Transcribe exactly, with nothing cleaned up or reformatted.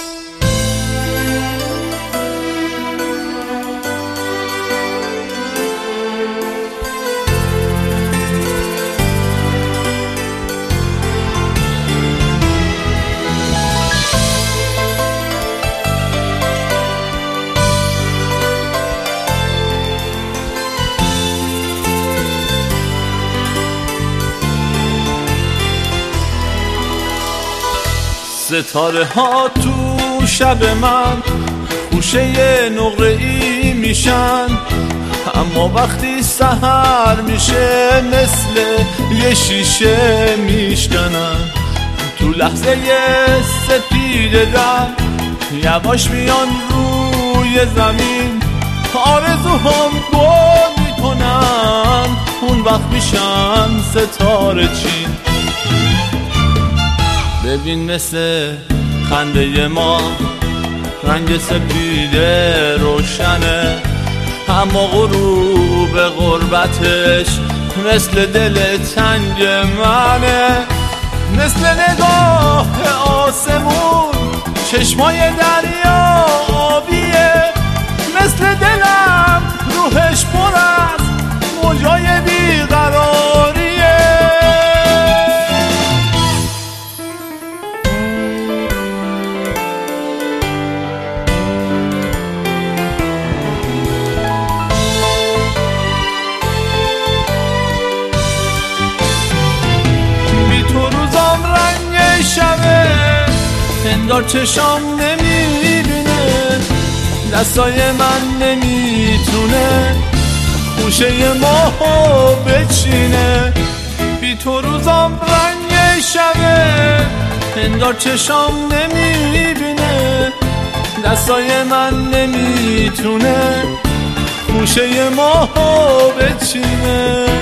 ستاره ها تو شب من خوشه نقره ای میشن، اما وقتی سحر میشه مثل یه شیشه میشکنن. تو لحظه سپید در یواش میان روی زمین، آرزوهام گل میکنن، اون وقت میشن ستاره چین. ببین مثل خنده ما رنگ سپید روشنه، اما غروب غربتش مثل دل تنگ منه. مثل نگاه آسمون چشمای دریا آبیه، مثل دلم روحش پر از موجای بیقراریه. شبه پندار چشام نمیبینه، دستای من نمیتونه خوشه ماهو بچینه. بی تو روزام رنگ شبه پندار چشام نمیبینه، دستای من نمیتونه خوشه ماهو بچینه.